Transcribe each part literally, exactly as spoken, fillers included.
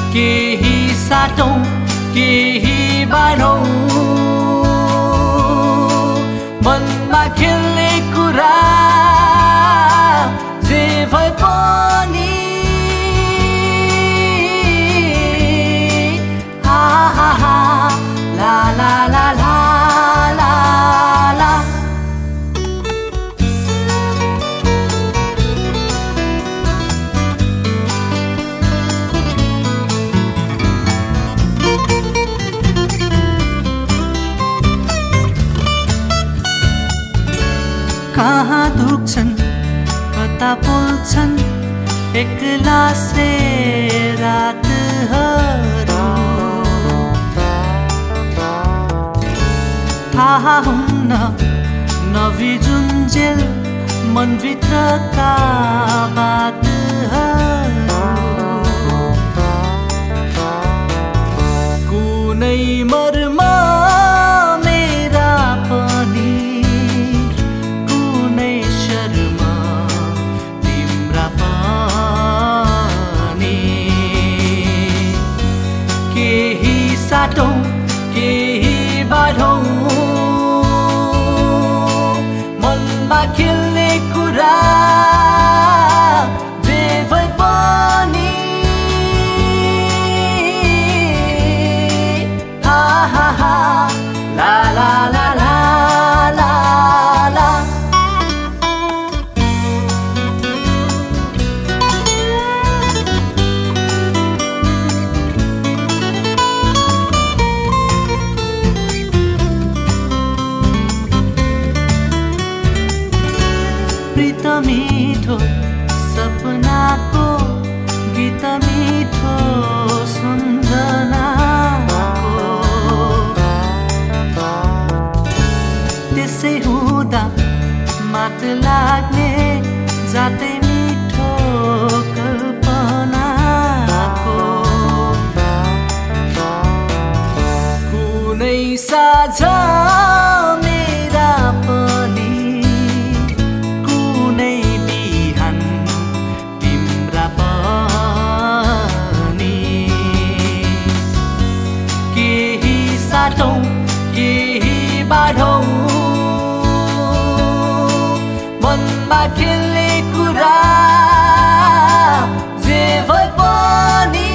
केही साटौँ केही बाँडौँ, मनमा खेल्ने कुरा जे भए पनि हा हा हा ला ला ला ला ला ला। कहाँ दुख्छन् कता बोल्छन् एक्ला से रातहरू, थाहा हुन्न नभिजुन्जेल मनभित्रका बातहरू। कुनै मर्म मेरा पनि कुनै शर्म तिम्रा पनि, केही साटौँ केही बाँडौँ, मनमा खेल्ने कुरा जे भए पनि हा हा हा ला ला ला ला ला ला। प्रीत मिठो सपनाको गीत मिठो सम्झनाको, त्यसै हुँदा मात लाग्ने जातै मिठो कल्पनाको। कुनै साझा मेरा पनि कुनै बिहान तिम्रा पनि, केही साटौँ केही बाँडौँ, मनमा खेल्ने कुरा जे भए पनि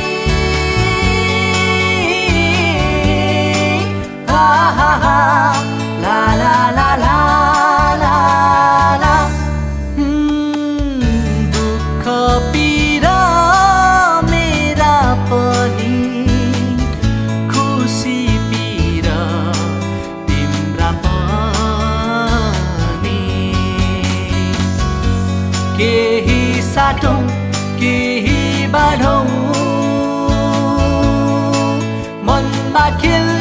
हा हा हा ला ला ला ला ला ला। दुःख पीडा मेरा पनि खुसी पीडा तिम्रा पनि, केही साटौँ केही बाँडौँ, मनमा खेल्ने